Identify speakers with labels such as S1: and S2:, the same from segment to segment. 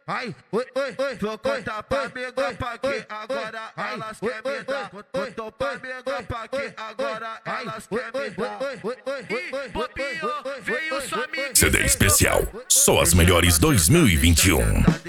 S1: Ai, vou contar pra amiga pra que agora elas querem me dar. Contou pra amiga pra que agora elas querem me dar.
S2: E bobeou, veio sua amiga.
S3: CD especial, só as melhores 2021.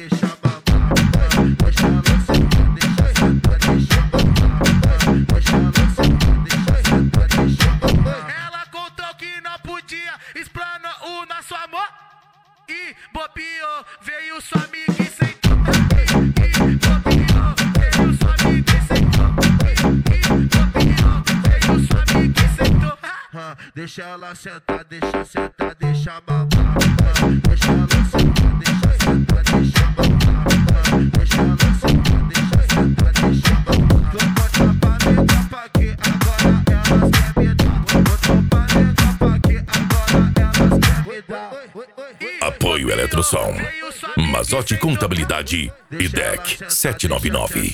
S2: Ela contou que não podia explanar o nosso amor. E bobeou, veio sua amiga e sentou. E bobeou, veio sua amiga e sentou. E bobeou, veio sua amiga e sentou.
S1: Deixa ela sentar, deixa sentar, deixa mamar. Deixa ela sentar, deixa sentar, deixa mamar. Deixa ela sentar, deixa sentar, deixa mamar. Vou contar pra amiga pra que agora elas querem me dar. Contou pra amiga pra que agora elas querem me dar.
S3: Apoio Eletrosom, Mazotti Contabilidade e DEC 799.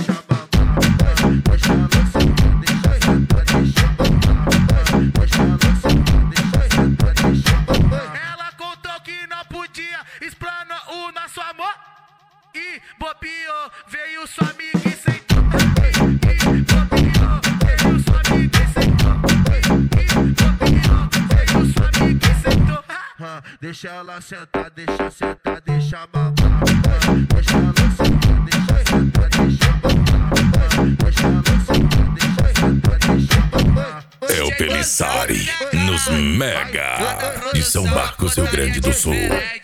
S2: Ela contou que não podia explanar o nosso amor. E bobeou, veio sua amiga e sentou. E bobeou, veio sua amiga e sentou. E bobeou, veio sua amiga e sentou.
S1: Deixa ela sentar, deixa sentar, deixa mamar. Deixa ela sentar, deixa sentar, deixa mamar. Deixa ela sentar, deixa sentar, deixa mamar.
S3: É o Pelissari nos Mega de São Marcos, Rio Grande do Sul.